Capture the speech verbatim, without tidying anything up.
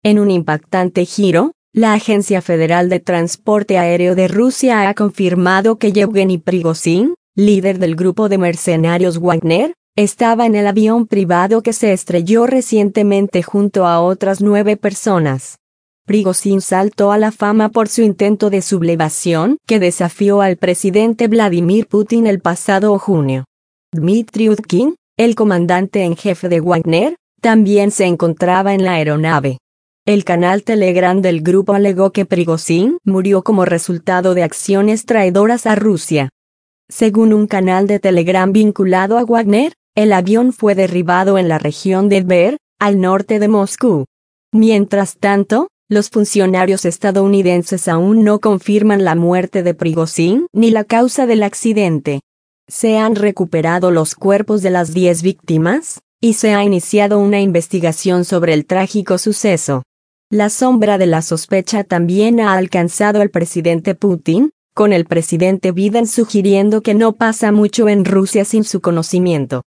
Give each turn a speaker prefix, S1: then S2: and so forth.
S1: En un impactante giro, la Agencia Federal de Transporte Aéreo de Rusia ha confirmado que Yevgeny Prigozhin, líder del grupo de mercenarios Wagner, estaba en el avión privado que se estrelló recientemente junto a otras nueve personas. Prigozhin saltó a la fama por su intento de sublevación que desafió al presidente Vladimir Putin el pasado junio. Dmitry Utkin, el comandante en jefe de Wagner, también se encontraba en la aeronave. El canal Telegram del grupo alegó que Prigozhin murió como resultado de acciones traidoras a Rusia. Según un canal de Telegram vinculado a Wagner, el avión fue derribado en la región de Tver, al norte de Moscú. Mientras tanto, los funcionarios estadounidenses aún no confirman la muerte de Prigozhin ni la causa del accidente. Se han recuperado los cuerpos de las diez víctimas, y se ha iniciado una investigación sobre el trágico suceso. La sombra de la sospecha también ha alcanzado al presidente Putin, con el presidente Biden sugiriendo que no pasa mucho en Rusia sin su conocimiento.